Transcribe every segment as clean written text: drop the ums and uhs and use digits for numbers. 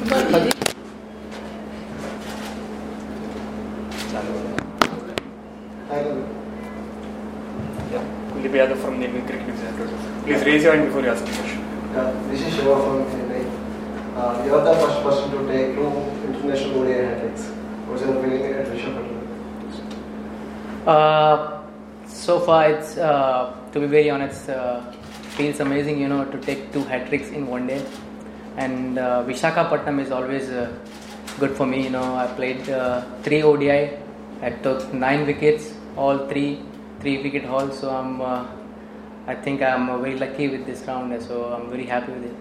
Kuldeep Yadav from the Indian Cricket Center. Please raise your hand before you ask a question. This is Shiva from Chennai. You are the first person to take 2 international ODI hat-tricks. What's your feeling at Rishabh Pant? So far, it's to be very honest, feels amazing, to take 2 hat-tricks in one day. And Visakhapatnam is always good for me. I played 3 ODI. I took 9 wickets, all 3 wicket hauls. So I think I'm very lucky with this round. So I'm very happy with it.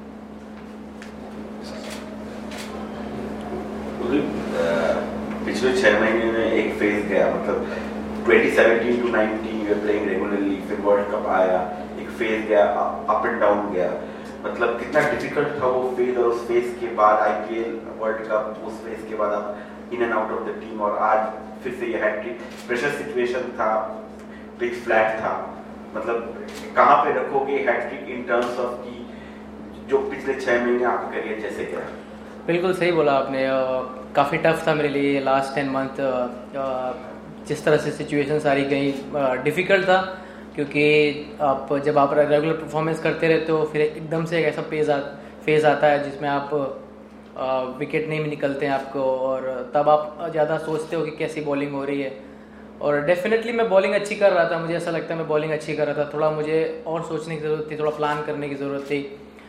पिछले 6 महीने में एक phase गया, मतलब 2017 to 19 वे playing regularly, फिर world cup आया, एक फेज गया, अप एंड डाउन गया, मतलब कितना डिफिकल्ट था वो फेज, और उस फेज के बाद आईपीएल, वर्ल्ड कप, उस फेज के बाद आप in and out of the team, और आज फिर से ये हैट्रिक, प्रेशर सिचुएशन था, पिच फ्लैट था, मतलब कहाँ पे रखोगे हैट्रिक इन टर्म्स ऑफ की जो पिछले 6 महीने आपका करियर जैसे गया? बिल्कुल सही बोला आपने। काफ़ी टफ था मेरे लिए लास्ट 10 मंथ। जिस तरह से सिचुएशन सारी गई, डिफ़िकल्ट था, क्योंकि जब आप रेगुलर परफॉर्मेंस करते रहते हो, फिर एकदम से एक ऐसा फेज़ आता है जिसमें आप विकेट नहीं निकलते हैं आपको, और तब आप ज़्यादा सोचते हो कि कैसी बॉलिंग हो रही है। और डेफिनेटली मैं बॉलिंग अच्छी कर रहा था, मुझे ऐसा लगता है मैं बॉलिंग अच्छी कर रहा था। थोड़ा मुझे और सोचने की ज़रूरत थी, थोड़ा प्लान करने की ज़रूरत थी।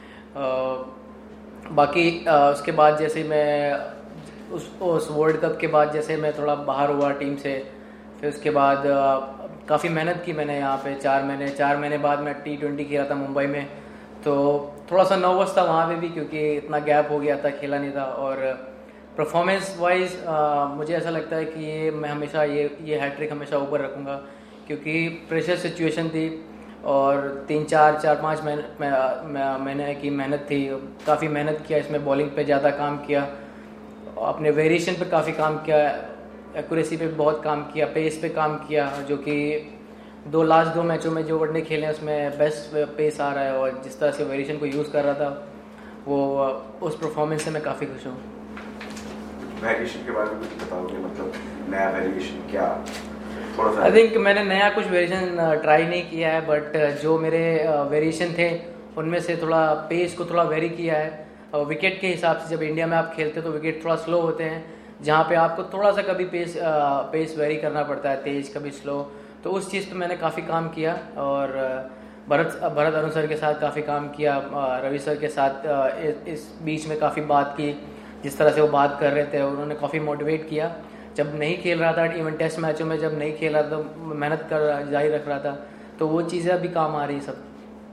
बाकी उसके बाद जैसे मैं उस वर्ल्ड कप के बाद जैसे मैं थोड़ा बाहर हुआ टीम से, फिर उसके बाद काफ़ी मेहनत की मैंने यहाँ पे 4 महीने बाद मैं T20 खेला था मुंबई में, तो थोड़ा सा नर्वस था वहाँ पे भी, क्योंकि इतना गैप हो गया था, खेला नहीं था। और परफॉर्मेंस वाइज मुझे ऐसा लगता है कि मैं हमेशा ये हैट्रिक हमेशा ऊपर रखूँगा, क्योंकि प्रेशर सिचुएशन थी और 3-4-5 महीने की मेहनत थी। काफ़ी मेहनत किया इसमें, बॉलिंग पे ज़्यादा काम किया, अपने वेरिएशन पे काफ़ी काम किया, एक्यूरेसी पे बहुत काम किया, पेस पे काम किया, जो कि लास्ट 2 मैचों में जो वनडे खेले हैं उसमें बेस्ट पेस आ रहा है, और जिस तरह से वेरिएशन को यूज़ कर रहा था वो उस परफॉर्मेंस से मैं काफ़ी खुश हूँ। वेरिएशन के बारे में कुछ बताओगे, मतलब नया वेरिएशन क्या? थोड़ा सा आई थिंक मैंने नया कुछ वेरिएशन ट्राई नहीं किया है, बट जो मेरे वेरिएशन थे उनमें से थोड़ा पेस को थोड़ा वेरी किया है। विकेट के हिसाब से जब इंडिया में आप खेलते हो तो विकेट थोड़ा स्लो होते हैं, जहाँ पे आपको थोड़ा सा कभी पेस वेरी करना पड़ता है, तेज़ कभी स्लो। तो उस चीज़ पे मैंने काफ़ी काम किया, और भरत अरुण सर के साथ काफ़ी काम किया, रवि सर के साथ इस बीच में काफ़ी बात की, जिस तरह से वो बात कर रहे थे उन्होंने काफ़ी मोटिवेट किया। जब नहीं खेल रहा था, इवन टेस्ट मैचों में जब नहीं खेल रहा था तो मेहनत जारी रख रहा था, तो वो चीज़ें अभी काम आ रही सब।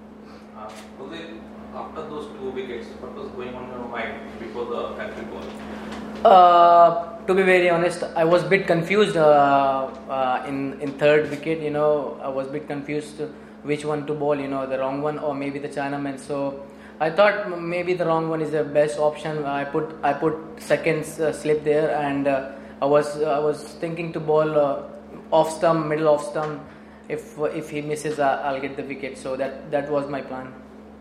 After those 2 wickets, what was going on in your mind before the hat-trick ball? To be very honest, I was a bit confused in 3rd wicket. I was a bit confused which one to bowl. The wrong one or maybe the Chinaman. So I thought maybe the wrong one is the best option. I put second slip there, and I was thinking to bowl off stump, middle off stump. If he misses, I'll get the wicket. So that was my plan.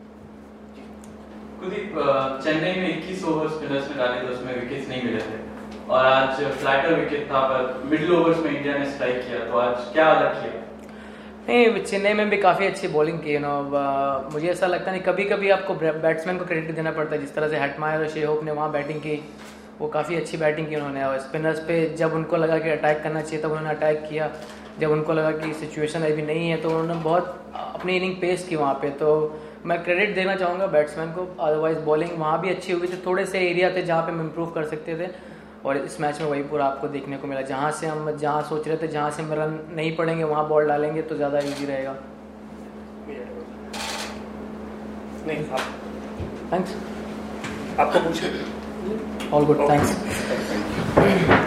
Kuldeep, Chennai में 21 over spinners ने डाले थे, उसमें wickets नहीं मिले थे, और आज फ्लैटर विकेट था, पर मिडिल ओवर्स में इंडिया ने स्ट्राइक किया, तो आज क्या अलग किया? नहीं, चेन्नई में भी काफ़ी अच्छी बॉलिंग की मुझे ऐसा लगता नहीं, कभी कभी आपको बैट्समैन को क्रेडिट देना पड़ता है। जिस तरह से हेटमायर और शेहोप ने वहाँ बैटिंग की, वो काफ़ी अच्छी बैटिंग की उन्होंने, और स्पिनर्स पे जब उनको लगा कि अटैक करना चाहिए तब उन्होंने अटैक किया, जब उनको लगा कि सिचुएशन अभी नहीं है तो उन्होंने बहुत अपनी इनिंग पेश की वहाँ पे। तो मैं क्रेडिट देना चाहूँगा बैट्समैन को, अदरवाइज बॉलिंग वहाँ भी अच्छी हुई थी, थोड़े से एरिया थे जहाँ पे हम इम्प्रूव कर सकते थे, और इस मैच में वही पूरा आपको देखने को मिला। जहाँ से हम सोच रहे थे जहाँ से हम रन नहीं पड़ेंगे वहाँ बॉल डालेंगे तो ज़्यादा ईजी रहेगा। नहीं, थैंक्स। आपको पूछे? All good, thanks.